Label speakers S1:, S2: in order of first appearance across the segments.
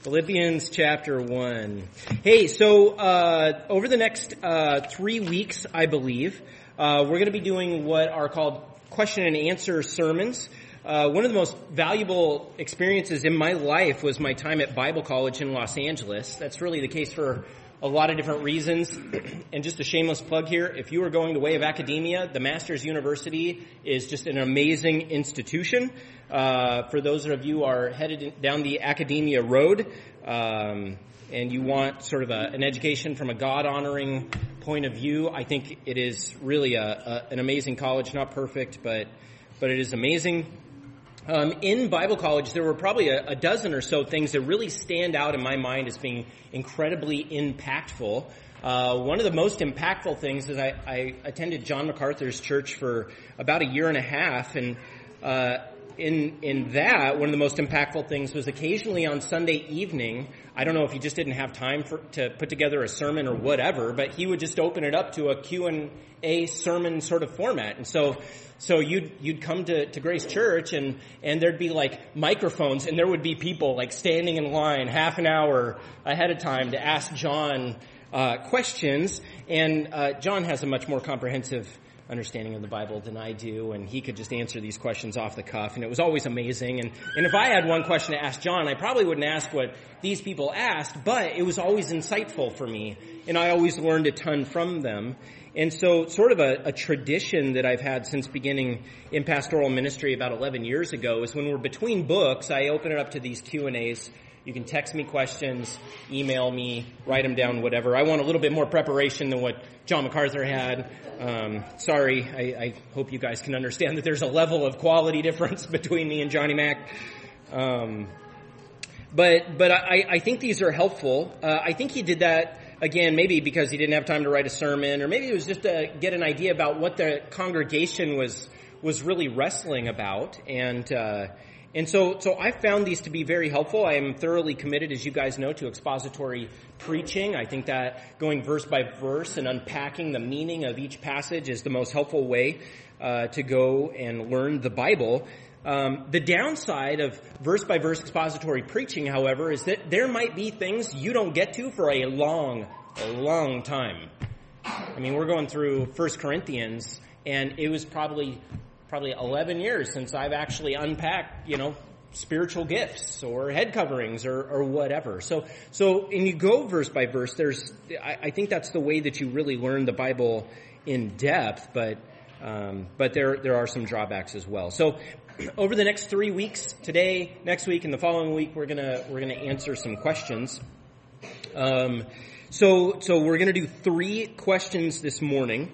S1: Philippians chapter 1. Hey, so over the next 3 weeks, I believe, we're going to be doing what are called question and answer sermons. One of the most valuable experiences in my life was my time at Bible College in Los Angeles. That's really the case for a lot of different reasons. And just a shameless plug here, if you are going the way of academia, the Masters University is just an amazing institution. For those of you who are headed down the academia road, and you want sort of an education from a God-honoring point of view, I think it is really an amazing college. Not perfect, but it is amazing. In Bible college, there were probably a dozen or so things that really stand out in my mind as being incredibly impactful. One of the most impactful things is I attended John MacArthur's church for about a year and a half, and in that, one of the most impactful things was occasionally on Sunday evening, I don't know if he just didn't have time to put together a sermon or whatever, but he would just open it up to a Q&A sermon sort of format. And so you'd come to Grace Church and there'd be like microphones, and there would be people like standing in line half an hour ahead of time to ask John questions. And John has a much more comprehensive understanding of the Bible than I do, and he could just answer these questions off the cuff, and it was always amazing. And if I had one question to ask John, I probably wouldn't ask what these people asked, but it was always insightful for me, and I always learned a ton from them. And so sort of a tradition that I've had since beginning in pastoral ministry about 11 years ago is when we're between books, I open it up to these Q&As. You can text me questions, email me, write them down, whatever. I want a little bit more preparation than what John MacArthur had. Sorry, I hope you guys can understand that there's a level of quality difference between me and Johnny Mac. But I think these are helpful. I think he did that, again, maybe because he didn't have time to write a sermon, or maybe it was just to get an idea about what the congregation was really wrestling about. And so I found these to be very helpful. I am thoroughly committed, as you guys know, to expository preaching. I think that going verse by verse and unpacking the meaning of each passage is the most helpful way to go and learn the Bible. The downside of verse by verse expository preaching, however, is that there might be things you don't get to for a long time. I mean, we're going through 1 Corinthians, and it was probably 11 years since I've actually unpacked, spiritual gifts or head coverings or whatever. So, and you go verse by verse, I think that's the way that you really learn the Bible in depth, but there are some drawbacks as well. So over the next 3 weeks, today, next week, and the following week, we're gonna answer some questions. So we're gonna do 3 questions this morning.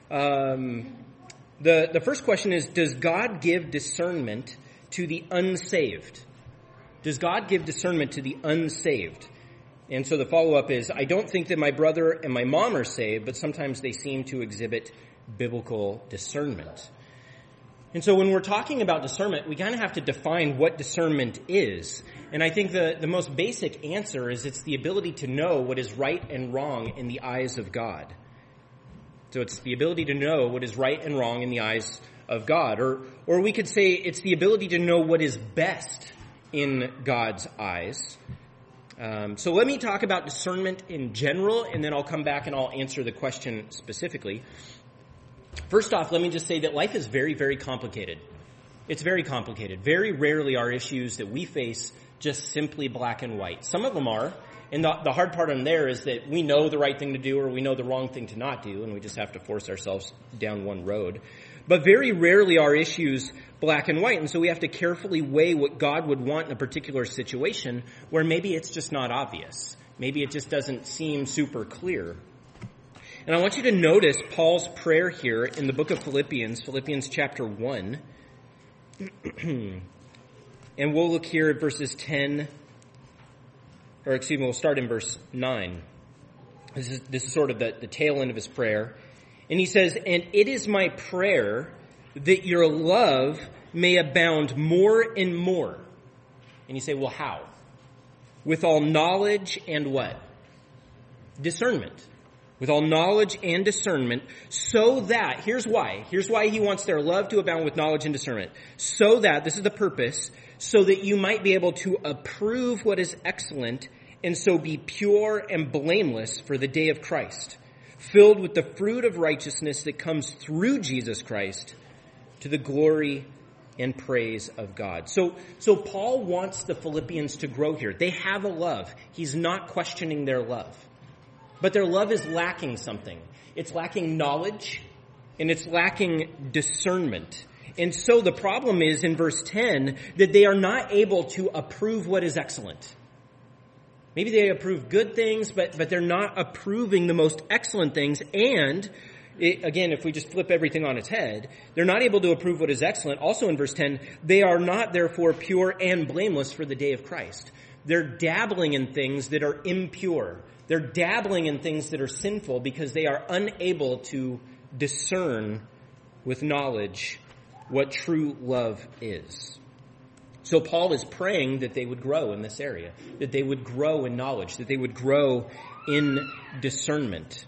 S1: The first question is, does God give discernment to the unsaved? Does God give discernment to the unsaved? And so the follow-up is, I don't think that my brother and my mom are saved, but sometimes they seem to exhibit biblical discernment. And so when we're talking about discernment, we kind of have to define what discernment is. And I think the most basic answer is it's the ability to know what is right and wrong in the eyes of God. So it's the ability to know what is right and wrong in the eyes of God. Or we could say it's the ability to know what is best in God's eyes. So let me talk about discernment in general, and then I'll come back and I'll answer the question specifically. First off, let me just say that life is very, very complicated. It's very complicated. Very rarely are issues that we face just simply black and white. Some of them are. And the hard part on there is that we know the right thing to do or we know the wrong thing to not do, and we just have to force ourselves down one road. But very rarely are issues black and white, and so we have to carefully weigh what God would want in a particular situation where maybe it's just not obvious. Maybe it just doesn't seem super clear. And I want you to notice Paul's prayer here in the book of Philippians chapter 1. And we'll look here at verses 10. We'll start in verse 9. This is sort of the tail end of his prayer. And he says, and it is my prayer that your love may abound more and more. And you say, well, how? With all knowledge and what? Discernment. with all knowledge and discernment, so that, here's why he wants their love to abound with knowledge and discernment, so that, this is the purpose, so that you might be able to approve what is excellent, and so be pure and blameless for the day of Christ, filled with the fruit of righteousness that comes through Jesus Christ, to the glory and praise of God. So Paul wants the Philippians to grow here. They have a love. He's not questioning their love. But their love is lacking something. It's lacking knowledge, and it's lacking discernment. And so the problem is in verse 10 that they are not able to approve what is excellent. Maybe they approve good things, but they're not approving the most excellent things. And again, if we just flip everything on its head, they're not able to approve what is excellent. Also in verse 10, they are not therefore pure and blameless for the day of Christ. They're dabbling in things that are impure. They're dabbling in things that are sinful because they are unable to discern with knowledge what true love is. So Paul is praying that they would grow in this area, that they would grow in knowledge, that they would grow in discernment.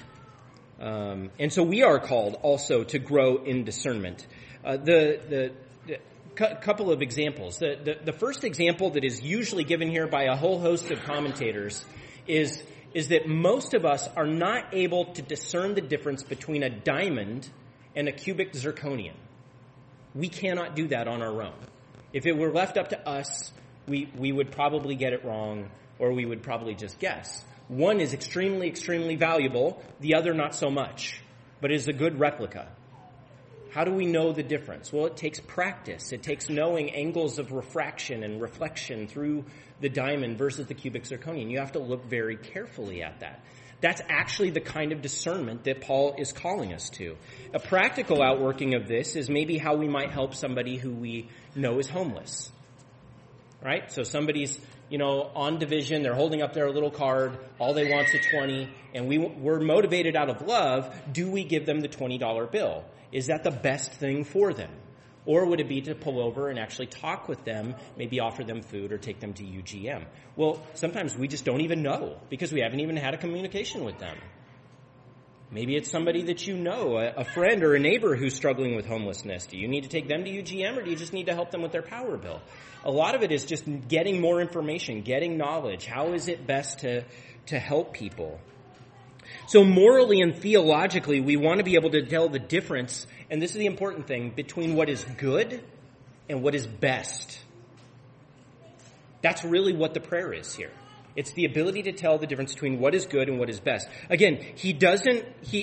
S1: And so we are called also to grow in discernment. The couple of examples. The first example that is usually given here by a whole host of commentators is that most of us are not able to discern the difference between a diamond and a cubic zirconium. We cannot do that on our own. If it were left up to us, we would probably get it wrong, or we would probably just guess. One is extremely, extremely valuable, the other not so much, but is a good replica. How do we know the difference? Well, it takes practice. It takes knowing angles of refraction and reflection through the diamond versus the cubic zirconium. You have to look very carefully at that. That's actually the kind of discernment that Paul is calling us to. A practical outworking of this is maybe how we might help somebody who we know is homeless. Right? So somebody's, on division, they're holding up their little card, all they want's a 20, and we're motivated out of love. Do we give them the $20 bill? Is that the best thing for them? Or would it be to pull over and actually talk with them, maybe offer them food or take them to UGM? Well, sometimes we just don't even know because we haven't even had a communication with them. Maybe it's somebody that you know, a friend or a neighbor who's struggling with homelessness. Do you need to take them to UGM or do you just need to help them with their power bill? A lot of it is just getting more information, getting knowledge. How is it best to help people? So morally and theologically, we want to be able to tell the difference, and this is the important thing, between what is good and what is best. That's really what the prayer is here. It's the ability to tell the difference between what is good and what is best. Again, he doesn't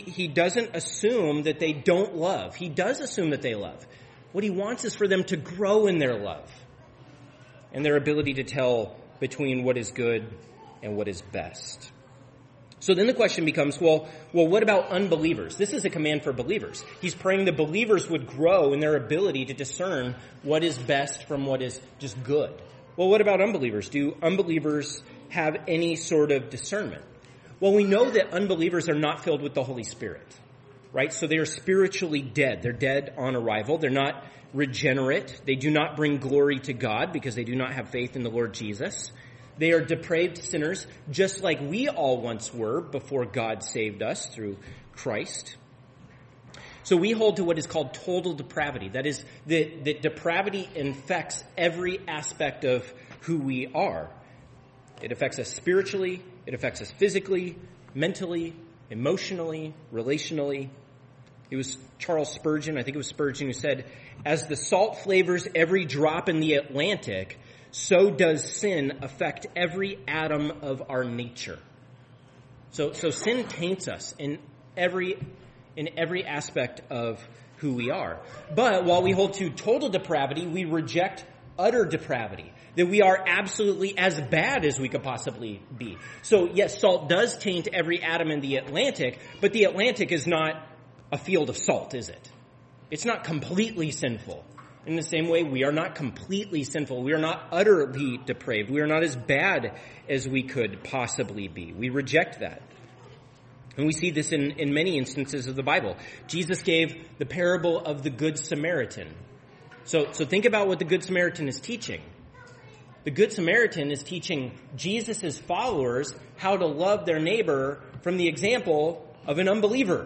S1: assume that they don't love. He does assume that they love. What he wants is for them to grow in their love and their ability to tell between what is good and what is best. So then the question becomes, well, what about unbelievers? This is a command for believers. He's praying the believers would grow in their ability to discern what is best from what is just good. Well, what about unbelievers? Do unbelievers have any sort of discernment? Well, we know that unbelievers are not filled with the Holy Spirit, right? So they are spiritually dead. They're dead on arrival. They're not regenerate. They do not bring glory to God because they do not have faith in the Lord Jesus. They are depraved sinners, just like we all once were before God saved us through Christ. So we hold to what is called total depravity. That is, that depravity infects every aspect of who we are. It affects us spiritually, it affects us physically, mentally, emotionally, relationally. It was Charles Spurgeon, I think it was Spurgeon, who said, "As the salt flavors every drop in the Atlantic, so does sin affect every atom of our nature." So sin taints us in every aspect of who we are. But while we hold to total depravity, we reject utter depravity, that we are absolutely as bad as we could possibly be. So yes, salt does taint every atom in the Atlantic, but the Atlantic is not a field of salt, is it? It's not completely sinful. In the same way, we are not completely sinful. We are not utterly depraved. We are not as bad as we could possibly be. We reject that. And we see this in many instances of the Bible. Jesus gave the parable of the Good Samaritan. So think about what the Good Samaritan is teaching. The Good Samaritan is teaching Jesus' followers how to love their neighbor from the example of an unbeliever.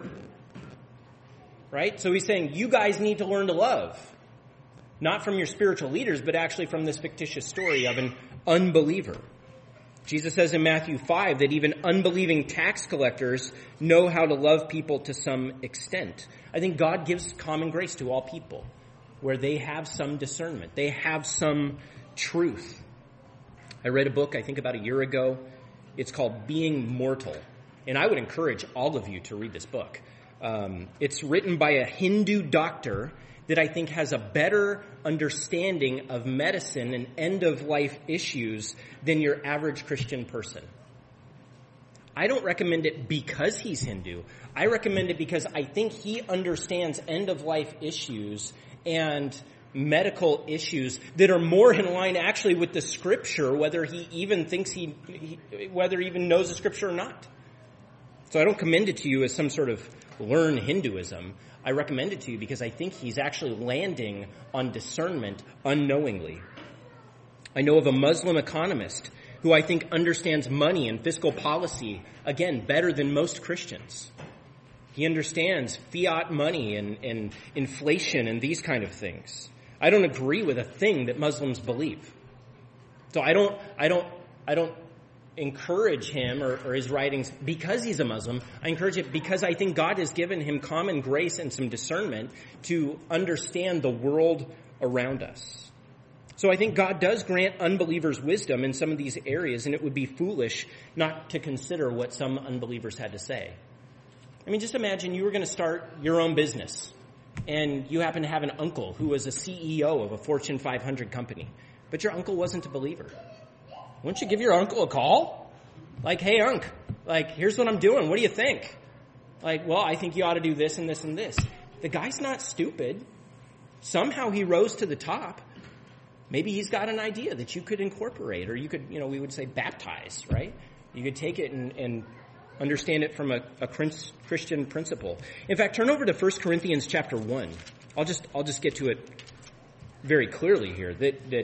S1: Right? So he's saying, you guys need to learn to love. Not from your spiritual leaders, but actually from this fictitious story of an unbeliever. Jesus says in Matthew 5 that even unbelieving tax collectors know how to love people to some extent. I think God gives common grace to all people, where they have some discernment. They have some truth. I read a book, I think about a year ago. It's called Being Mortal. And I would encourage all of you to read this book. It's written by a Hindu doctor that I think has a better understanding of medicine and end-of-life issues than your average Christian person. I don't recommend it because he's Hindu. I recommend it because I think he understands end-of-life issues and medical issues that are more in line actually with the Scripture, whether he even thinks whether he even knows the Scripture or not. So I don't commend it to you as some sort of learn Hinduism. I recommend it to you because I think he's actually landing on discernment unknowingly. I know of a Muslim economist who I think understands money and fiscal policy, again, better than most Christians. He understands fiat money and inflation and these kind of things. I don't agree with a thing that Muslims believe. So I don't encourage him or his writings because he's a Muslim. I encourage it because I think God has given him common grace and some discernment to understand the world around us. So I think God does grant unbelievers wisdom in some of these areas, and it would be foolish not to consider what some unbelievers had to say. I mean, just imagine you were going to start your own business, and you happen to have an uncle who was a CEO of a Fortune 500 company, but your uncle wasn't a believer. Wouldn't you give your uncle a call? Like, hey, Unc, like, here's what I'm doing. What do you think? Like, well, I think you ought to do this and this and this. The guy's not stupid. Somehow he rose to the top. Maybe he's got an idea that you could incorporate, or you could, we would say baptize, right? You could take it and understand it from a Christian principle. In fact, turn over to 1 Corinthians chapter 1. I'll just get to it very clearly here, that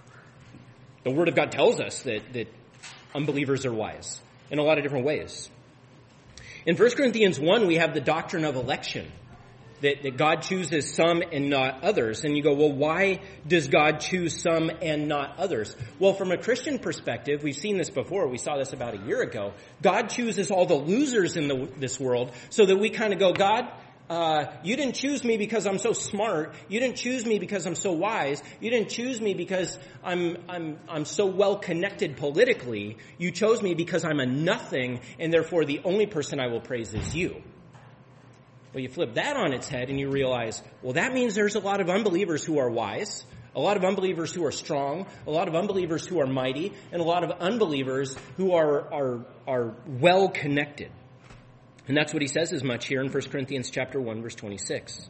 S1: the Word of God tells us that unbelievers are wise in a lot of different ways. In 1 Corinthians 1, we have the doctrine of election, that God chooses some and not others. And you go, well, why does God choose some and not others? Well, from a Christian perspective, we've seen this before. We saw this about a year ago. God chooses all the losers in this world so that we kind of go, God, you didn't choose me because I'm so smart. You didn't choose me because I'm so wise. You didn't choose me because I'm so well connected politically. You chose me because I'm a nothing, and therefore the only person I will praise is you. Well, you flip that on its head and you realize, well, that means there's a lot of unbelievers who are wise, a lot of unbelievers who are strong, a lot of unbelievers who are mighty, and a lot of unbelievers who are well connected. And that's what he says as much here in 1 Corinthians chapter 1, verse 26.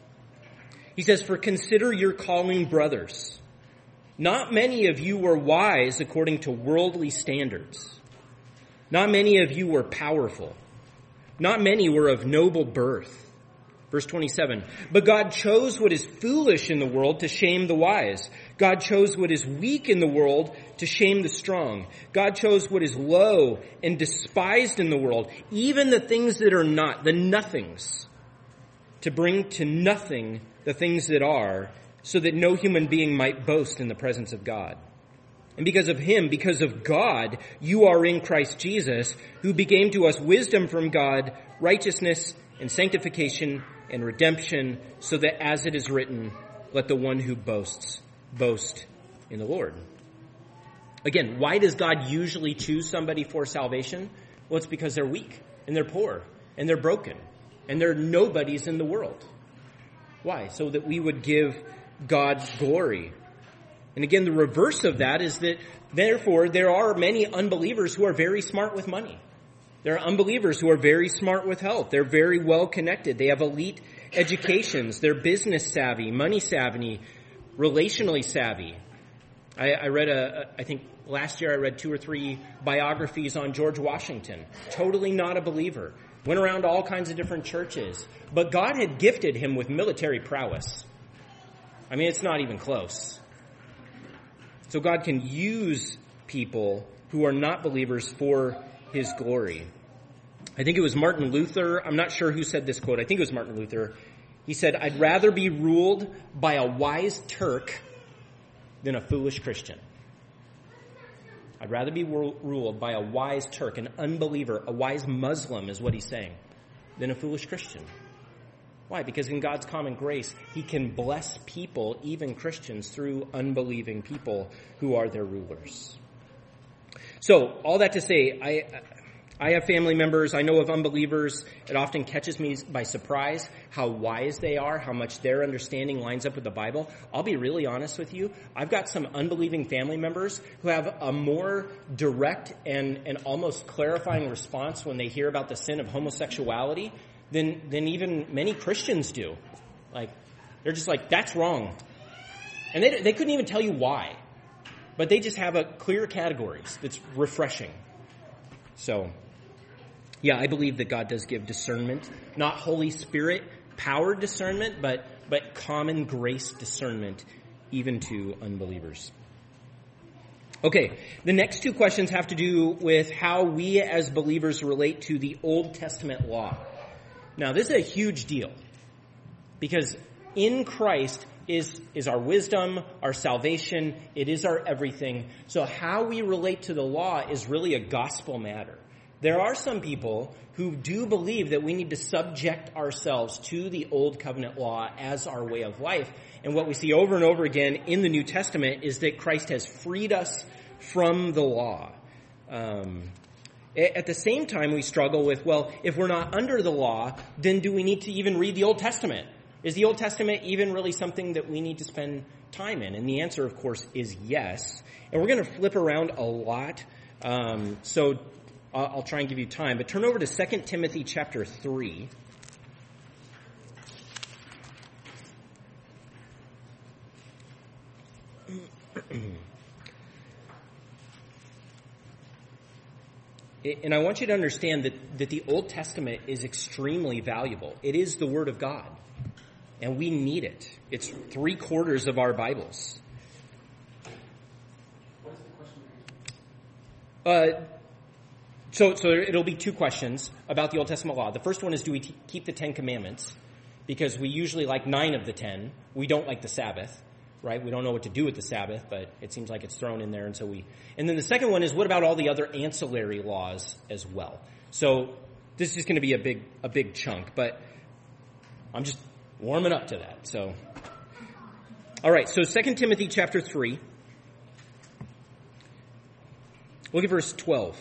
S1: He says, "For consider your calling, brothers. Not many of you were wise according to worldly standards. Not many of you were powerful. Not many were of noble birth." Verse 27, "But God chose what is foolish in the world to shame the wise. God chose what is weak in the world to shame the strong. God chose what is low and despised in the world, even the things that are not, the nothings, to bring to nothing the things that are, so that no human being might boast in the presence of God. And because of him, because of God, you are in Christ Jesus, who became to us wisdom from God, righteousness and sanctification and redemption, so that as it is written, let the one who boasts, boast in the Lord." Again, why does God usually choose somebody for salvation? Well, it's because they're weak, and they're poor, and they're broken, and they're nobodies in the world. Why? So that we would give God glory. And again, the reverse of that is that, therefore, there are many unbelievers who are very smart with money. There are unbelievers who are very smart with health. They're very well connected. They have elite educations. They're business savvy, money savvy, relationally savvy. I read I think last year I read 2 or 3 biographies on George Washington. Totally not a believer. Went around to all kinds of different churches. But God had gifted him with military prowess. I mean, it's not even close. So God can use people who are not believers for his glory. I think it was Martin Luther. I'm not sure who said this quote. I think it was Martin Luther. He said, "I'd rather be ruled by a wise Turk than a foolish Christian." I'd rather be ruled by a wise Turk, an unbeliever, a wise Muslim is what he's saying, than a foolish Christian. Why? Because in God's common grace, he can bless people, even Christians, through unbelieving people who are their rulers. So, all that to say, I have family members, I know of unbelievers. It often catches me by surprise how wise they are, how much their understanding lines up with the Bible. I'll be really honest with you. I've got some unbelieving family members who have a more direct and almost clarifying response when they hear about the sin of homosexuality than even many Christians do. Like, they're just like, that's wrong. And they couldn't even tell you why. But they just have a clear categories that's refreshing. So, yeah, I believe that God does give discernment, not Holy Spirit powered discernment, but common grace discernment even to unbelievers. Okay, the next two questions have to do with how we as believers relate to the Old Testament law. Now, this is a huge deal because in Christ is our wisdom, our salvation, it is our everything. So how we relate to the law is really a gospel matter. There are some people who do believe that we need to subject ourselves to the Old Covenant law as our way of life. And what we see over and over again in the New Testament is that Christ has freed us from the law. At the same time, we struggle with, well, if we're not under the law, then do we need to even read the Old Testament? Is the Old Testament even really something that we need to spend time in? And the answer, of course, is yes. And we're going to flip around a lot, so I'll try and give you time. But turn over to 2 Timothy chapter 3. And I want you to understand that the Old Testament is extremely valuable. It is the Word of God. And we need it. It's 3/4 of our Bibles.
S2: What is the question?
S1: So it'll be two questions about the Old Testament law. The first one is, do we keep the 10 Commandments? Because we usually like 9 of the 10. We don't like the Sabbath, right? We don't know what to do with the Sabbath, but it seems like it's thrown in there, and so we... And then the second one is, what about all the other ancillary laws as well? So this is going to be a big chunk, but I'm just warming up to that. So, all right, so 2 Timothy chapter 3. Look at verse 12.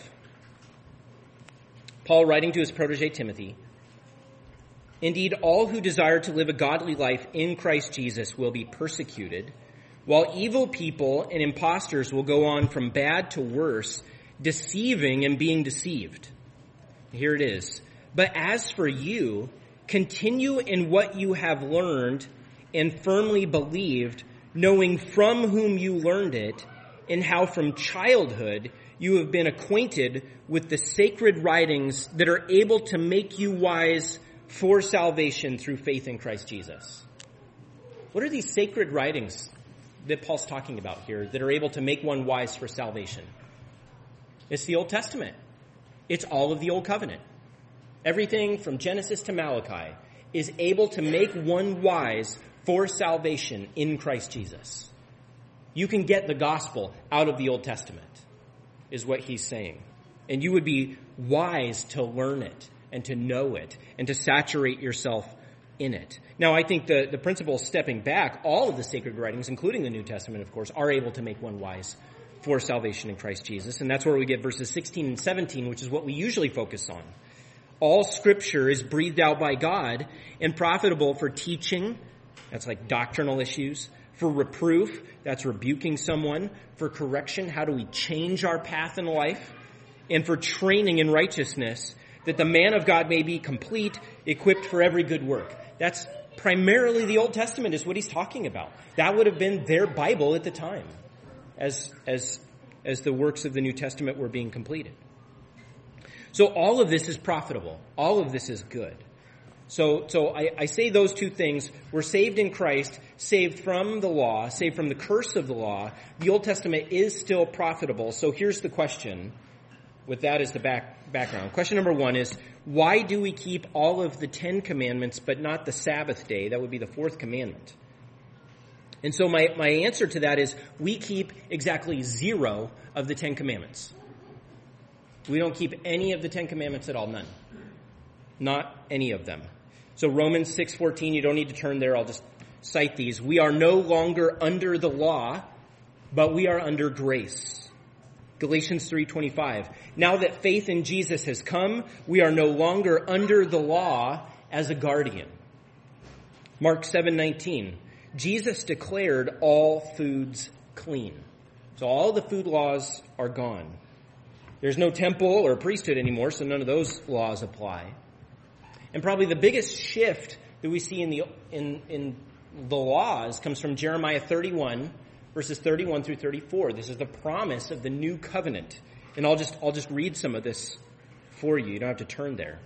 S1: Paul writing to his protege Timothy, "Indeed, all who desire to live a godly life in Christ Jesus will be persecuted, while evil people and impostors will go on from bad to worse, deceiving and being deceived." Here it is. "But as for you, continue in what you have learned and firmly believed, knowing from whom you learned it, and how from childhood you have been acquainted with the sacred writings that are able to make you wise for salvation through faith in Christ Jesus." What are these sacred writings that Paul's talking about here that are able to make one wise for salvation? It's the Old Testament. It's all of the Old Covenant. Everything from Genesis to Malachi is able to make one wise for salvation in Christ Jesus. You can get the gospel out of the Old Testament, is what he's saying. And you would be wise to learn it and to know it and to saturate yourself in it. Now, I think the principle stepping back, all of the sacred writings, including the New Testament, of course, are able to make one wise for salvation in Christ Jesus. And that's where we get verses 16 and 17, which is what we usually focus on. All Scripture is breathed out by God and profitable for teaching, that's like doctrinal issues, for reproof, that's rebuking someone, for correction, how do we change our path in life, and for training in righteousness, that the man of God may be complete, equipped for every good work. That's primarily the Old Testament is what he's talking about. That would have been their Bible at the time as the works of the New Testament were being completed. So all of this is profitable. All of this is good. So I say those two things. We're saved in Christ, saved from the law, saved from the curse of the law. The Old Testament is still profitable. So here's the question. with that as the background. Question number 1 is, why do we keep all of the 10 commandments but not the Sabbath day? That would be the 4th commandment. And so my answer to that is, we keep exactly 0 of the 10 commandments. We don't keep any of the 10 commandments at all, none. Not any of them. So Romans 6:14, you don't need to turn there, I'll just cite these. We are no longer under the law, but we are under grace. Galatians 3:25. Now that faith in Jesus has come, we are no longer under the law as a guardian. Mark 7:19. Jesus declared all foods clean. So all the food laws are gone. There's no temple or priesthood anymore, so none of those laws apply. And probably the biggest shift that we see in the laws comes from Jeremiah 31, verses 31 through 34. This is the promise of the new covenant. And I'll just read some of this for you. You don't have to turn there.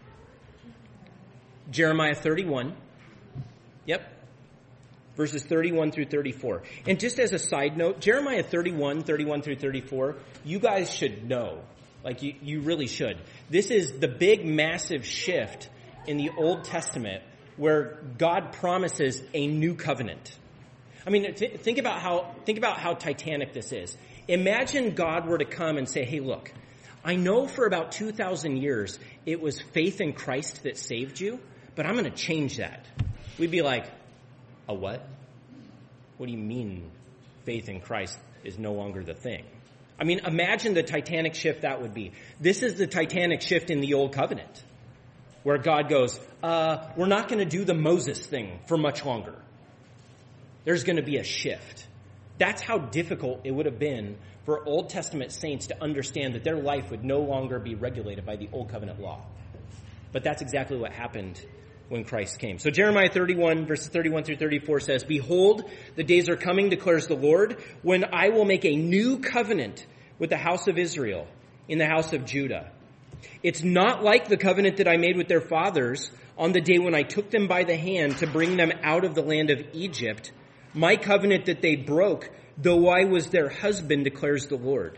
S1: Jeremiah 31. Yep. Verses 31 through 34. And just as a side note, Jeremiah 31 through 34, you guys should know. Like, you really should. This is the big, massive shift in the Old Testament where God promises a new covenant. I mean, think about how titanic this is. Imagine God were to come and say, hey, look, I know for about 2,000 years it was faith in Christ that saved you, but I'm going to change that. We'd be like, a what? What do you mean faith in Christ is no longer the thing? I mean, imagine the titanic shift that would be. This is the titanic shift in the Old Covenant, where God goes, we're not going to do the Moses thing for much longer. There's going to be a shift. That's how difficult it would have been for Old Testament saints to understand that their life would no longer be regulated by the Old Covenant law. But that's exactly what happened when Christ came. So Jeremiah 31, verses 31 through 34 says, behold, the days are coming, declares the Lord, when I will make a new covenant with the house of Israel in the house of Judah. It's not like the covenant that I made with their fathers on the day when I took them by the hand to bring them out of the land of Egypt, my covenant that they broke, though I was their husband, declares the Lord.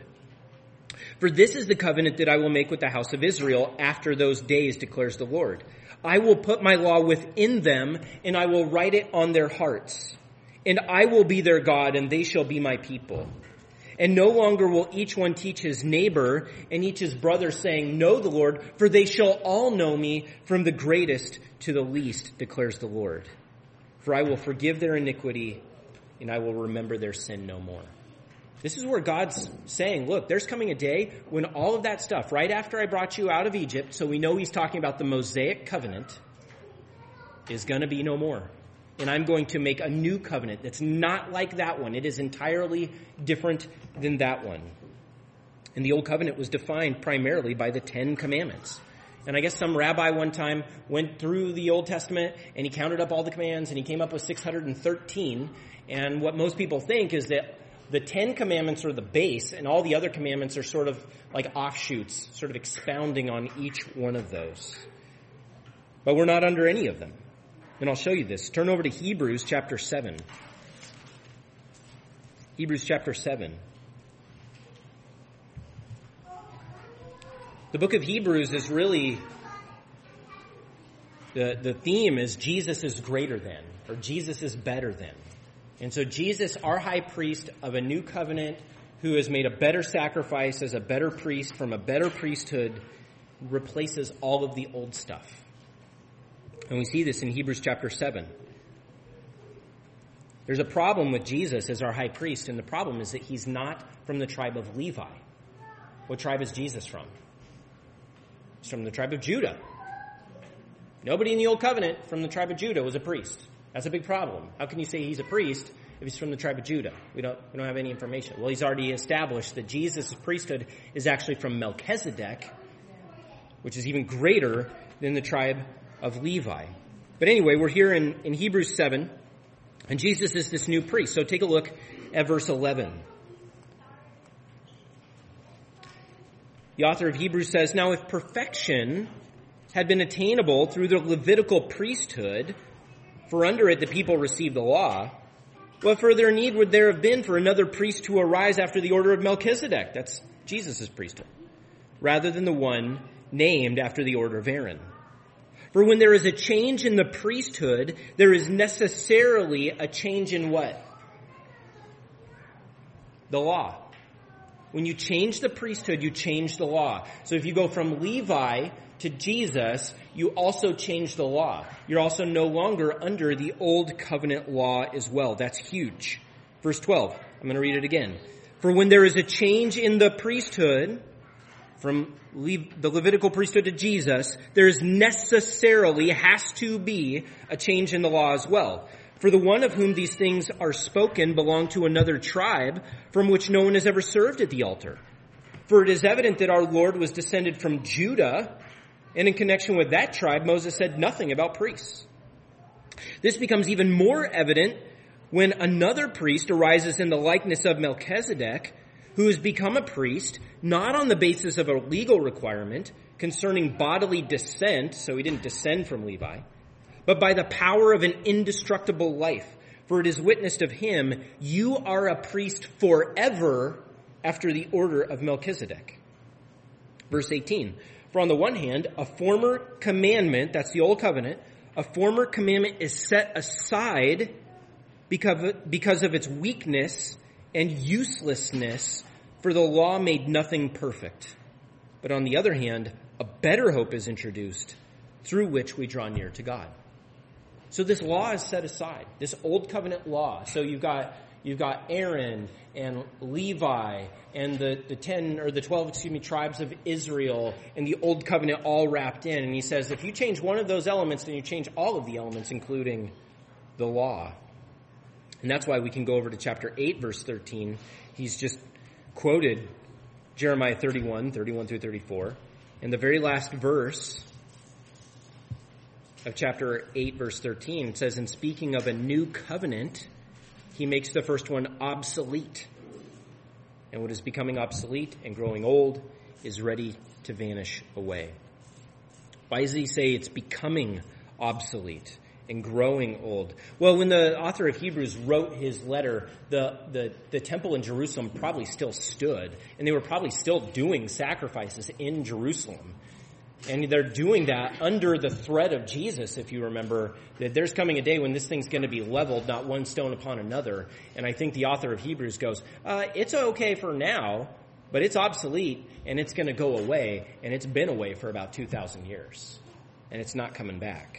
S1: For this is the covenant that I will make with the house of Israel after those days, declares the Lord. I will put my law within them, and I will write it on their hearts. And I will be their God, and they shall be my people. And no longer will each one teach his neighbor and each his brother, saying, know the Lord, for they shall all know me, from the greatest to the least, declares the Lord. For I will forgive their iniquity, and I will remember their sin no more. This is where God's saying, look, there's coming a day when all of that stuff, right after I brought you out of Egypt, so we know he's talking about the Mosaic covenant, is going to be no more. And I'm going to make a new covenant that's not like that one. It is entirely different than that one. And the old covenant was defined primarily by the 10 commandments. And I guess some rabbi one time went through the Old Testament and he counted up all the commands and he came up with 613. And what most people think is that the 10 commandments are the base and all the other commandments are sort of like offshoots, sort of expounding on each one of those. But we're not under any of them. And I'll show you this. Turn over to Hebrews chapter 7. Hebrews chapter 7. The book of Hebrews is really, the theme is Jesus is greater than, or Jesus is better than. And so Jesus, our high priest of a new covenant, who has made a better sacrifice as a better priest from a better priesthood, replaces all of the old stuff. And we see this in Hebrews chapter 7. There's a problem with Jesus as our high priest, and the problem is that he's not from the tribe of Levi. What tribe is Jesus from? He's from the tribe of Judah. Nobody in the Old Covenant from the tribe of Judah was a priest. That's a big problem. How can you say he's a priest if he's from the tribe of Judah? We don't have any information. Well, he's already established that Jesus' priesthood is actually from Melchizedek, which is even greater than the tribe of Levi. But anyway, we're here in Hebrews 7, and Jesus is this new priest. So take a look at verse 11. The author of Hebrews says, now if perfection had been attainable through the Levitical priesthood, for under it the people received the law, what further need would there have been for another priest to arise after the order of Melchizedek? That's Jesus' priesthood. rather than the one named after the order of Aaron. For when there is a change in the priesthood, there is necessarily a change in what? The law. When you change the priesthood, you change the law. So if you go from Levi to Jesus, you also change the law. You're also no longer under the old covenant law as well. That's huge. Verse 12, I'm going to read it again. For when there is a change in the priesthood, from the Levitical priesthood to Jesus, there is necessarily, has to be, a change in the law as well. For the one of whom these things are spoken belonged to another tribe from which no one has ever served at the altar. For it is evident that our Lord was descended from Judah, and in connection with that tribe, Moses said nothing about priests. This becomes even more evident when another priest arises in the likeness of Melchizedek, who has become a priest, not on the basis of a legal requirement concerning bodily descent, so he didn't descend from Levi, but by the power of an indestructible life. For it is witnessed of him, you are a priest forever after the order of Melchizedek. Verse 18, for on the one hand, a former commandment, that's the old covenant, a former commandment is set aside because of its weakness and uselessness, for the law made nothing perfect. But on the other hand, a better hope is introduced, through which we draw near to God. So this law is set aside, this old covenant law. So you've got Aaron and Levi and the 12 tribes of Israel and the old covenant all wrapped in. And he says, if you change one of those elements, then you change all of the elements, including the law. And that's why we can go over to chapter 8, verse 13. He's just quoted Jeremiah 31 through 34. And the very last verse of chapter 8, verse 13, it says, in speaking of a new covenant, he makes the first one obsolete. And what is becoming obsolete and growing old is ready to vanish away. Why does he say it's becoming obsolete and growing old? Well, when the author of Hebrews wrote his letter, the temple in Jerusalem probably still stood, and they were probably still doing sacrifices in Jerusalem. And they're doing that under the threat of Jesus, if you remember, that there's coming a day when this thing's going to be leveled, not one stone upon another. And I think the author of Hebrews goes, it's okay for now, but it's obsolete, and it's going to go away, and it's been away for about 2,000 years. And it's not coming back.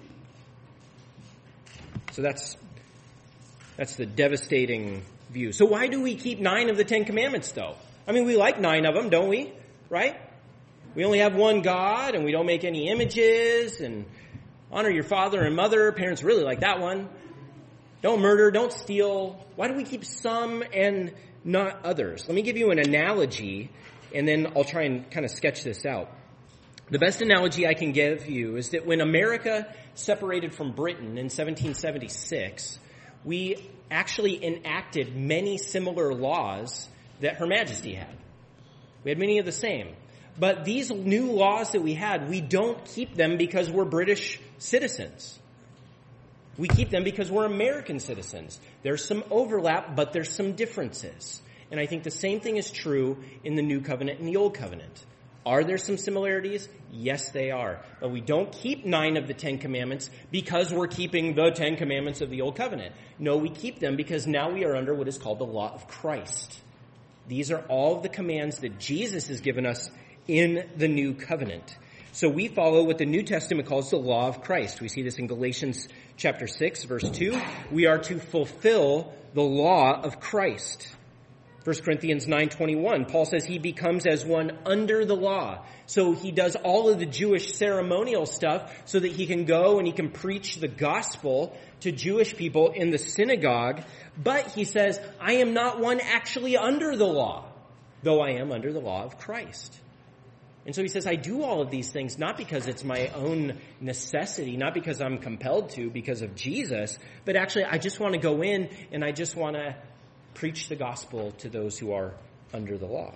S1: So that's the devastating view. So why do we keep 9 of the 10 commandments, though? I mean, we like 9 of them, don't we? Right? We only have one God, and we don't make any images, and honor your father and mother. Parents really like that one. Don't murder, don't steal. Why do we keep some and not others? Let me give you an analogy, and then I'll try and kind of sketch this out. The best analogy I can give you is that when America separated from Britain in 1776, we actually enacted many similar laws that Her Majesty had. We had many of the same. But these new laws that we had, we don't keep them because we're British citizens. We keep them because we're American citizens. There's some overlap, but there's some differences. And I think the same thing is true in the New Covenant and the Old Covenant. Are there some similarities? Yes, they are. But we don't keep 9 of the 10 commandments because we're keeping the 10 commandments of the Old Covenant. No, we keep them because now we are under what is called the law of Christ. These are all of the commands that Jesus has given us in the New Covenant. So we follow what the New Testament calls the law of Christ. We see this in Galatians chapter 6, verse 2. We are to fulfill the law of Christ. 1 Corinthians 9:21, Paul says he becomes as one under the law. So he does all of the Jewish ceremonial stuff so that he can go and he can preach the gospel to Jewish people in the synagogue. But he says, I am not one actually under the law, though I am under the law of Christ. And so he says, I do all of these things not because it's my own necessity, not because I'm compelled to, because of Jesus, but actually I just want to go in and I just want to preach the gospel to those who are under the law.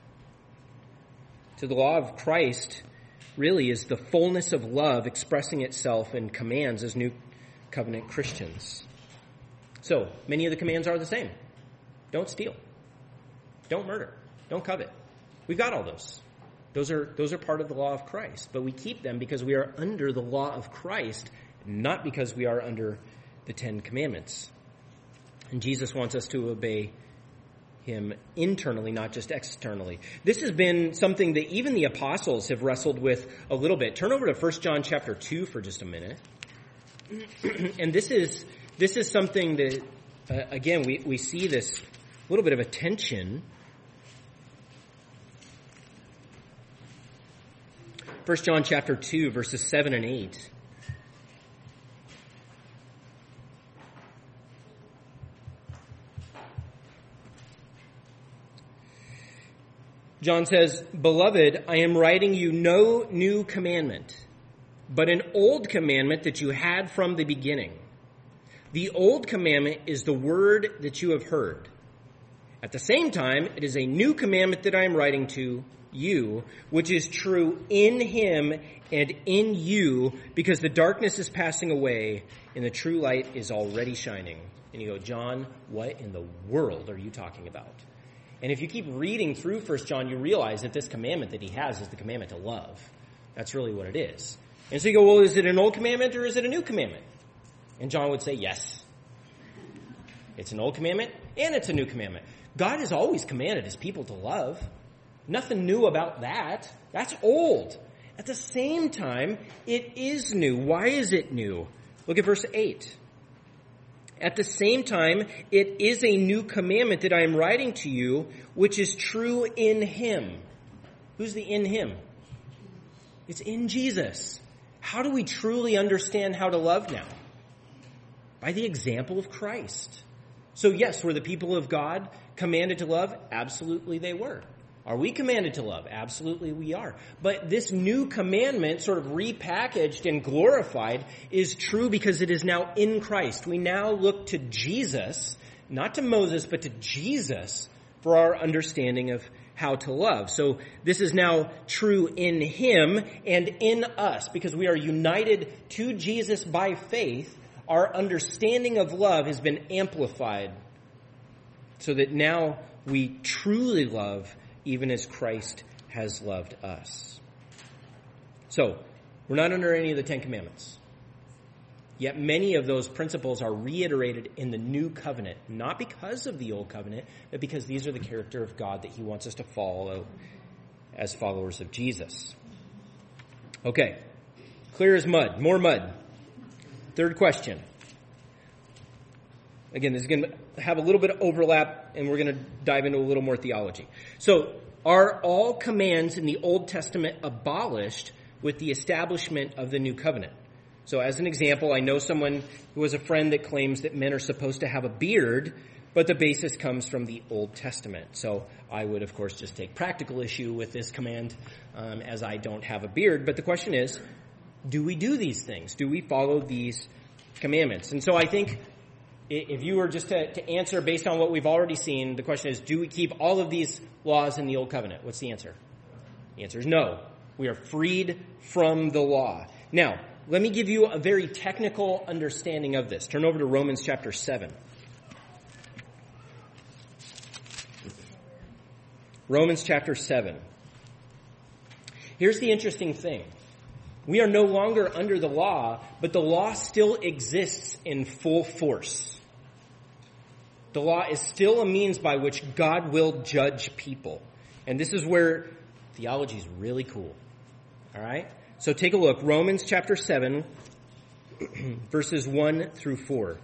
S1: So the law of Christ really is the fullness of love expressing itself in commands as New Covenant Christians. So many of the commands are the same. Don't steal. Don't murder. Don't covet. We've got all those. Those are part of the law of Christ. But we keep them because we are under the law of Christ, not because we are under the Ten Commandments. And Jesus wants us to obey him internally, not just externally. This has been something that even the apostles have wrestled with a little bit. Turn over to 1 John chapter 2 for just a minute. And this is something that, again, we see this little bit of a tension. 1 John chapter 2, verses 7 and 8. John says, "Beloved, I am writing you no new commandment, but an old commandment that you had from the beginning. The old commandment is the word that you have heard. At the same time, it is a new commandment that I am writing to you, which is true in him and in you, because the darkness is passing away and the true light is already shining." And you go, "John, what in the world are you talking about?" And if you keep reading through 1 John, you realize that this commandment that he has is the commandment to love. That's really what it is. And so you go, well, is it an old commandment or is it a new commandment? And John would say, yes. It's an old commandment and it's a new commandment. God has always commanded his people to love. Nothing new about that. That's old. At the same time, it is new. Why is it new? Look at verse 8. At the same time, it is a new commandment that I am writing to you, which is true in him. Who's the in him? It's in Jesus. How do we truly understand how to love now? By the example of Christ. So yes, were the people of God commanded to love? Absolutely they were. Are we commanded to love? Absolutely we are. But this new commandment, sort of repackaged and glorified, is true because it is now in Christ. We now look to Jesus, not to Moses, but to Jesus for our understanding of how to love. So this is now true in him and in us because we are united to Jesus by faith. Our understanding of love has been amplified so that now we truly love even as Christ has loved us. So, we're not under any of the Ten Commandments. Yet many of those principles are reiterated in the new covenant, not because of the old covenant, but because these are the character of God that he wants us to follow as followers of Jesus. Okay, clear as mud, more mud. Third question. Again, this is going to have a little bit of overlap, and we're going to dive into a little more theology. So, are all commands in the Old Testament abolished with the establishment of the New Covenant? So, as an example, I know someone who has a friend that claims that men are supposed to have a beard, but the basis comes from the Old Testament. So, I would, of course, just take practical issue with this command, as I don't have a beard. But the question is, do we do these things? Do we follow these commandments? And so I think if you were just to answer based on what we've already seen, the question is, do we keep all of these laws in the Old Covenant? What's the answer? The answer is no. We are freed from the law. Now, let me give you a very technical understanding of this. Turn over to Romans chapter 7. Romans chapter 7. Here's the interesting thing. We are no longer under the law, but the law still exists in full force. The law is still a means by which God will judge people. And this is where theology is really cool. All right? So take a look. Romans chapter 7, verses 1 through 4.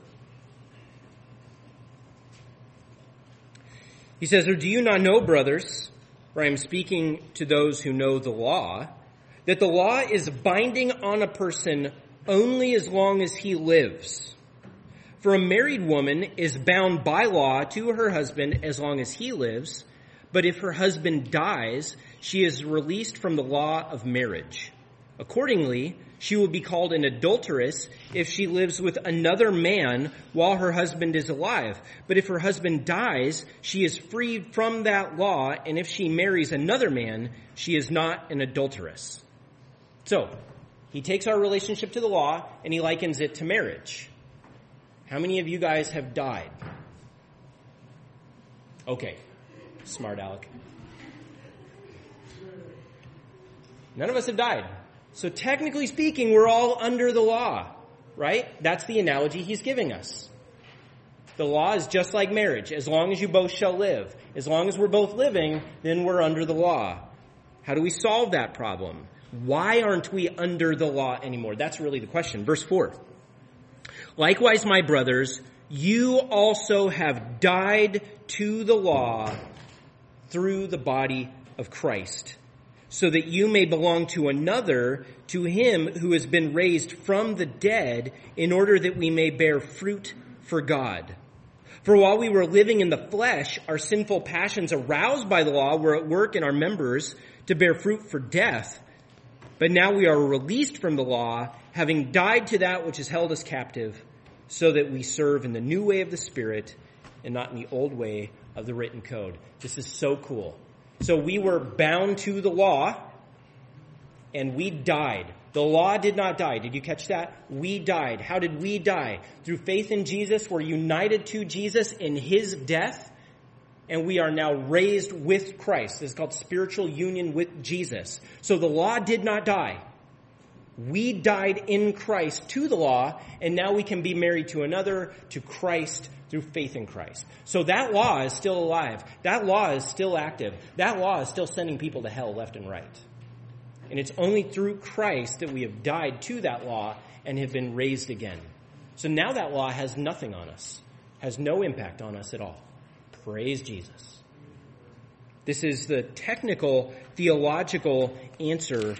S1: He says, "Or do you not know, brothers, for I am speaking to those who know the law, that the law is binding on a person only as long as he lives. For a married woman is bound by law to her husband as long as he lives, but if her husband dies, she is released from the law of marriage. Accordingly, she will be called an adulteress if she lives with another man while her husband is alive. But if her husband dies, she is freed from that law, and if she marries another man, she is not an adulteress." So, he takes our relationship to the law and he likens it to marriage. How many of you guys have died? Okay. Smart Alec. None of us have died. So technically speaking, we're all under the law, right? That's the analogy he's giving us. The law is just like marriage. As long as you both shall live. As long as we're both living, then we're under the law. How do we solve that problem? Why aren't we under the law anymore? That's really the question. Verse 4. Likewise, my brothers, you also have died to the law through the body of Christ, so that you may belong to another, to him who has been raised from the dead, in order that we may bear fruit for God. For while we were living in the flesh, our sinful passions aroused by the law were at work in our members to bear fruit for death. But now we are released from the law, having died to that which has held us captive, so that we serve in the new way of the Spirit and not in the old way of the written code. This is so cool. So we were bound to the law, and we died. The law did not die. Did you catch that? We died. How did we die? Through faith in Jesus. We're united to Jesus in his death, and we are now raised with Christ. This is called spiritual union with Jesus. So the law did not die. We died in Christ to the law, and now we can be married to another, to Christ, through faith in Christ. So that law is still alive. That law is still active. That law is still sending people to hell left and right. And it's only through Christ that we have died to that law and have been raised again. So now that law has nothing on us, has no impact on us at all. Praise Jesus. This is the technical, theological answer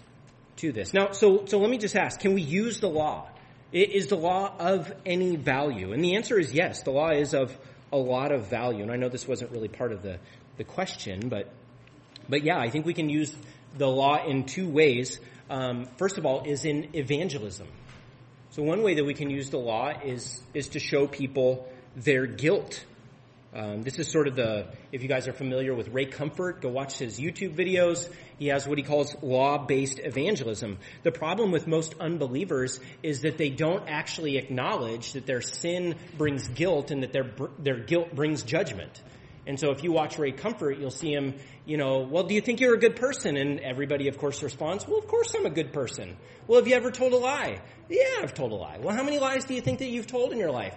S1: to this. Now, so let me just ask, can we use the law? Is the law of any value? And the answer is yes, the law is of a lot of value. And I know this wasn't really part of the question, but yeah, I think we can use the law in two ways. First of all, is in evangelism. So one way that we can use the law is to show people their guilt. This is sort of if you guys are familiar with Ray Comfort, go watch his YouTube videos. He has what he calls law-based evangelism. The problem with most unbelievers is that they don't actually acknowledge that their sin brings guilt and that their guilt brings judgment. And so if you watch Ray Comfort, you'll see him, well, do you think you're a good person? And everybody, of course, responds, well, of course I'm a good person. Well, have you ever told a lie? Yeah, I've told a lie. Well, how many lies do you think that you've told in your life?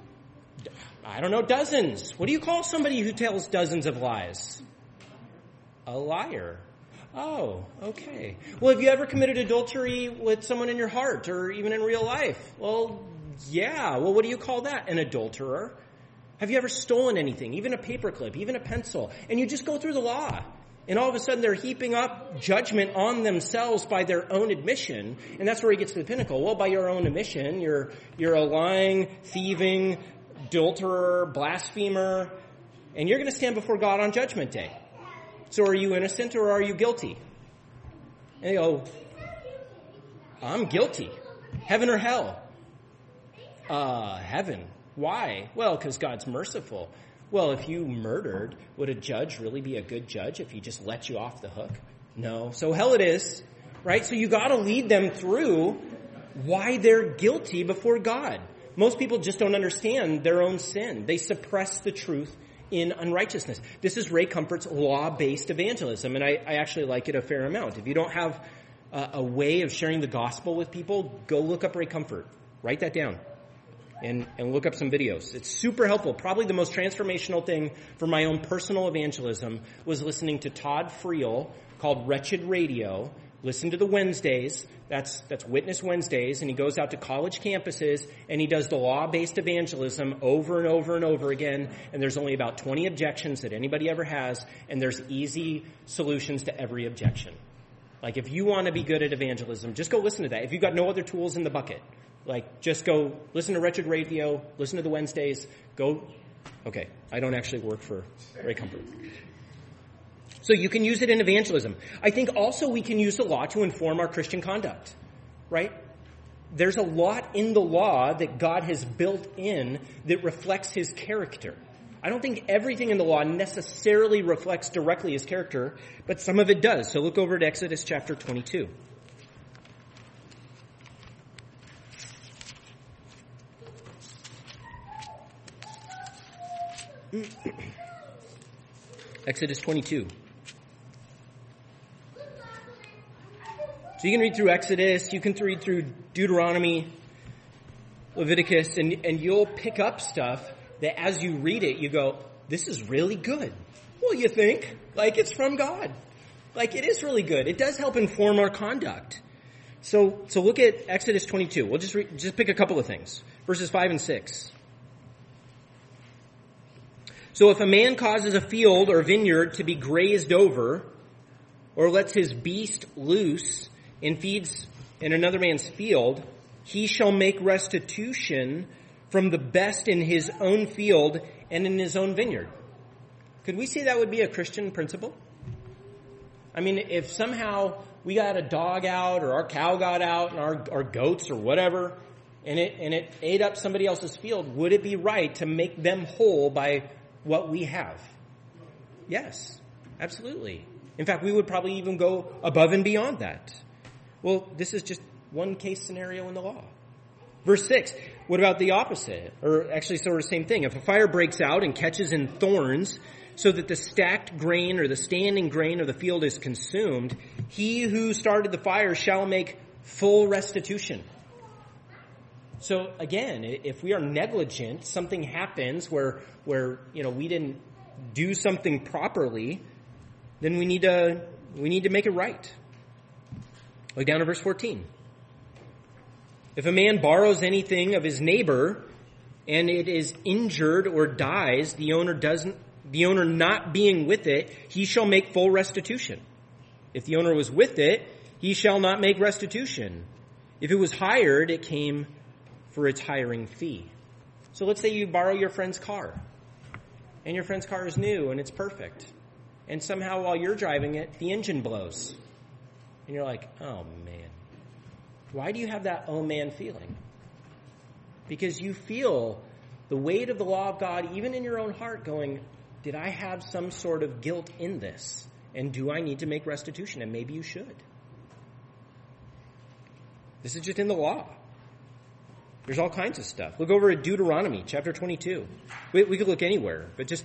S1: I don't know, dozens. What do you call somebody who tells dozens of lies? A liar. Oh, okay. Well, have you ever committed adultery with someone in your heart or even in real life? Well, yeah. Well, what do you call that? An adulterer. Have you ever stolen anything, even a paperclip, even a pencil? And you just go through the law. And all of a sudden they're heaping up judgment on themselves by their own admission. And that's where he gets to the pinnacle. Well, by your own admission, you're a lying, thieving, adulterer, blasphemer, and you're going to stand before God on Judgment Day. So are you innocent or are you guilty? And they go, I'm guilty. Heaven or hell? Heaven. Why? Well, because God's merciful. Well, if you murdered, would a judge really be a good judge if he just let you off the hook? No. So hell it is, right? So you got to lead them through why they're guilty before God. Most people just don't understand their own sin. They suppress the truth in unrighteousness. This is Ray Comfort's law-based evangelism, and I actually like it a fair amount. If you don't have a way of sharing the gospel with people, go look up Ray Comfort. Write that down and look up some videos. It's super helpful. Probably the most transformational thing for my own personal evangelism was listening to Todd Friel called Wretched Radio. Listen to the Wednesdays. That's Witness Wednesdays, and he goes out to college campuses, and he does the law-based evangelism over and over and over again, and there's only about 20 objections that anybody ever has, and there's easy solutions to every objection. Like, if you want to be good at evangelism, just go listen to that. If you've got no other tools in the bucket, just go listen to Wretched Radio, listen to the Wednesdays, okay, I don't actually work for Ray Comfort. So you can use it in evangelism. I think also we can use the law to inform our Christian conduct, right? There's a lot in the law that God has built in that reflects his character. I don't think everything in the law necessarily reflects directly his character, but some of it does. So look over at Exodus chapter 22. Exodus 22. So you can read through Exodus, you can read through Deuteronomy, Leviticus, and you'll pick up stuff that as you read it, you go, this is really good. Well, you think, like it's from God. Like it is really good. It does help inform our conduct. So look at Exodus 22. We'll just pick a couple of things. Verses 5 and 6. So if a man causes a field or vineyard to be grazed over, or lets his beast loose and feeds in another man's field, he shall make restitution from the best in his own field and in his own vineyard. Could we say that would be a Christian principle? I mean, if somehow we got a dog out or our cow got out and our goats or whatever, and it ate up somebody else's field, would it be right to make them whole by what we have? Yes, absolutely. In fact, we would probably even go above and beyond that. Well, this is just one case scenario in the law. Verse 6, what about the opposite? Or actually sort of the same thing. If a fire breaks out and catches in thorns so that the stacked grain or the standing grain of the field is consumed, he who started the fire shall make full restitution. So again, if we are negligent, something happens where we didn't do something properly, then we need to make it right. Look down to verse 14. If a man borrows anything of his neighbor and it is injured or dies, the owner not being with it, he shall make full restitution. If the owner was with it, he shall not make restitution. If it was hired, it came for its hiring fee. So let's say you borrow your friend's car, and your friend's car is new and it's perfect. And somehow while you're driving it, the engine blows. And you're like, oh man. Why do you have that oh man feeling? Because you feel the weight of the law of God, even in your own heart, going, did I have some sort of guilt in this? And do I need to make restitution? And maybe you should. This is just in the law. There's all kinds of stuff. Look over at Deuteronomy chapter 22. We could look anywhere, but just...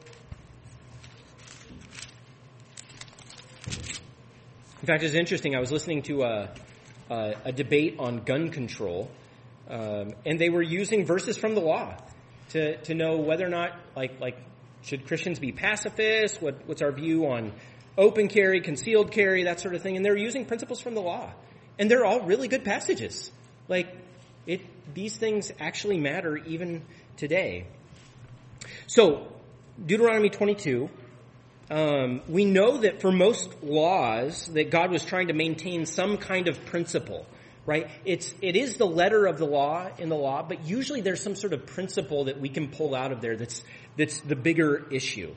S1: In fact, it's interesting. I was listening to a debate on gun control, and they were using verses from the law to know whether or not, like, should Christians be pacifists? What's our view on open carry, concealed carry, that sort of thing? And they're using principles from the law, and they're all really good passages. These things actually matter even today. So, Deuteronomy 22. We know that for most laws that God was trying to maintain some kind of principle, right? It is the letter of the law in the law, but usually there's some sort of principle that we can pull out of there that's the bigger issue.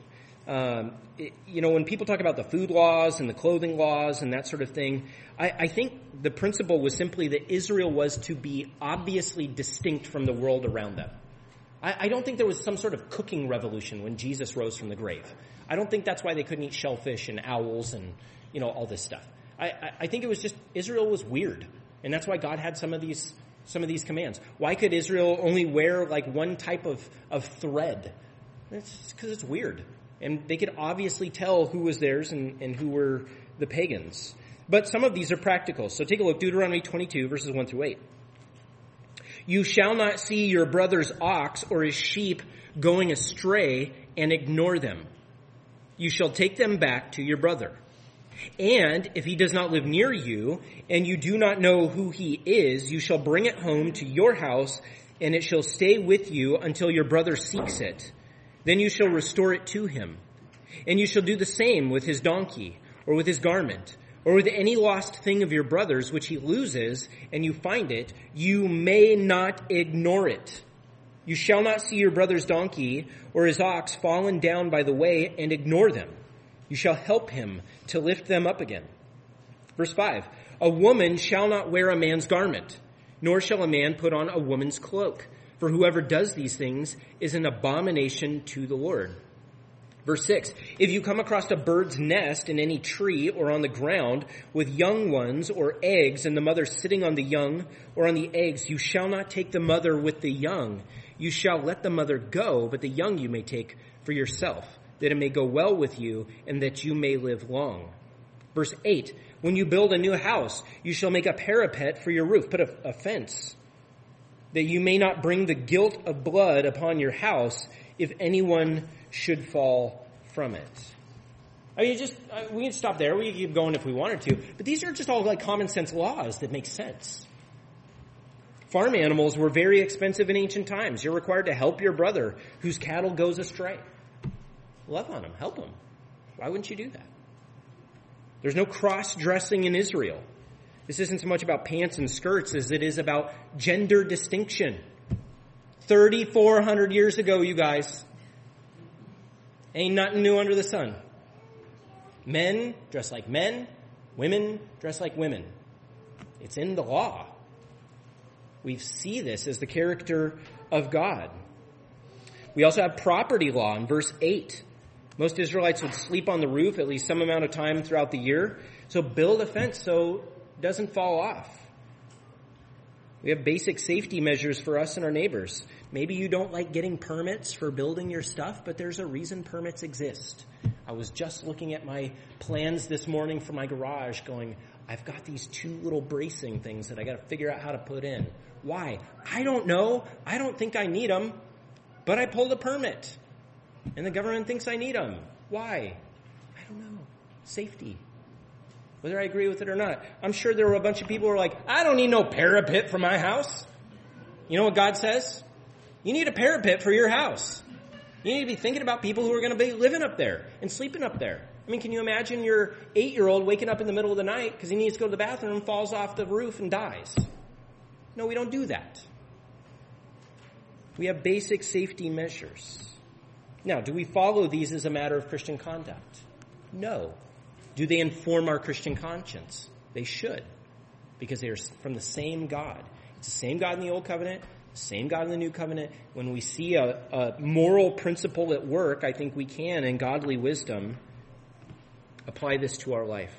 S1: When people talk about the food laws and the clothing laws and that sort of thing, I think the principle was simply that Israel was to be obviously distinct from the world around them. I don't think there was some sort of cooking revolution when Jesus rose from the grave. I don't think that's why they couldn't eat shellfish and owls and, all this stuff. I think it was just Israel was weird. And that's why God had some of these commands. Why could Israel only wear like one type of thread? It's because it's weird. And they could obviously tell who was theirs and who were the pagans. But some of these are practical. So take a look, Deuteronomy 22, verses 1 through 8. You shall not see your brother's ox or his sheep going astray and ignore them. You shall take them back to your brother. And if he does not live near you, and you do not know who he is, you shall bring it home to your house, and it shall stay with you until your brother seeks it. Then you shall restore it to him. And you shall do the same with his donkey, or with his garment, or with any lost thing of your brother's which he loses, and you find it. You may not ignore it. You shall not see your brother's donkey or his ox fallen down by the way and ignore them. You shall help him to lift them up again. Verse 5, a woman shall not wear a man's garment, nor shall a man put on a woman's cloak. For whoever does these things is an abomination to the Lord. Verse 6, if you come across a bird's nest in any tree or on the ground with young ones or eggs and the mother sitting on the young or on the eggs, you shall not take the mother with the young. You shall let the mother go, but the young you may take for yourself, that it may go well with you and that you may live long. Verse 8, When you build a new house, you shall make a parapet for your roof. Put a fence, that you may not bring the guilt of blood upon your house if anyone should fall from it. I mean, we can stop there. We can keep going if we wanted to. But these are just all like common sense laws that make sense. Farm animals were very expensive in ancient times. You're required to help your brother whose cattle goes astray. Love on him. Help him. Why wouldn't you do that? There's no cross-dressing in Israel. This isn't so much about pants and skirts as it is about gender distinction. 3,400 years ago, you guys. Ain't nothing new under the sun. Men dress like men. Women dress like women. It's in the law. We see this as the character of God. We also have property law in verse 8. Most Israelites would sleep on the roof at least some amount of time throughout the year. So build a fence so it doesn't fall off. We have basic safety measures for us and our neighbors. Maybe you don't like getting permits for building your stuff, but there's a reason permits exist. I was just looking at my plans this morning for my garage going, I've got these 2 little bracing things that I got to figure out how to put in. Why? I don't know. I don't think I need them, but I pulled a permit. And the government thinks I need them. Why? I don't know. Safety. Whether I agree with it or not. I'm sure there were a bunch of people who were like, I don't need no parapet for my house. You know what God says? You need a parapet for your house. You need to be thinking about people who are going to be living up there and sleeping up there. I mean, can you imagine your 8-year-old waking up in the middle of the night because he needs to go to the bathroom, falls off the roof, and dies? No, we don't do that. We have basic safety measures. Now, do we follow these as a matter of Christian conduct? No. Do they inform our Christian conscience? They should, because they are from the same God. It's the same God in the Old Covenant, the same God in the New Covenant. When we see a moral principle at work, I think we can, in godly wisdom, apply this to our life.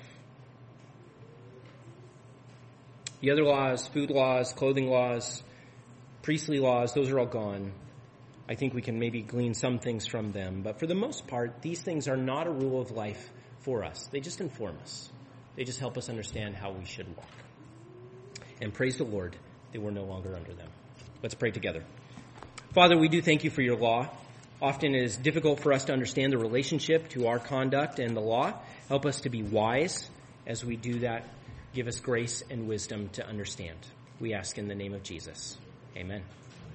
S1: The other laws, food laws, clothing laws, priestly laws, those are all gone. I think we can maybe glean some things from them. But for the most part, these things are not a rule of life for us. They just inform us. They just help us understand how we should walk. And praise the Lord that we're no longer under them. Let's pray together. Father, we do thank you for your law. Often it is difficult for us to understand the relationship to our conduct and the law. Help us to be wise as we do that. Give us grace and wisdom to understand. We ask in the name of Jesus. Amen.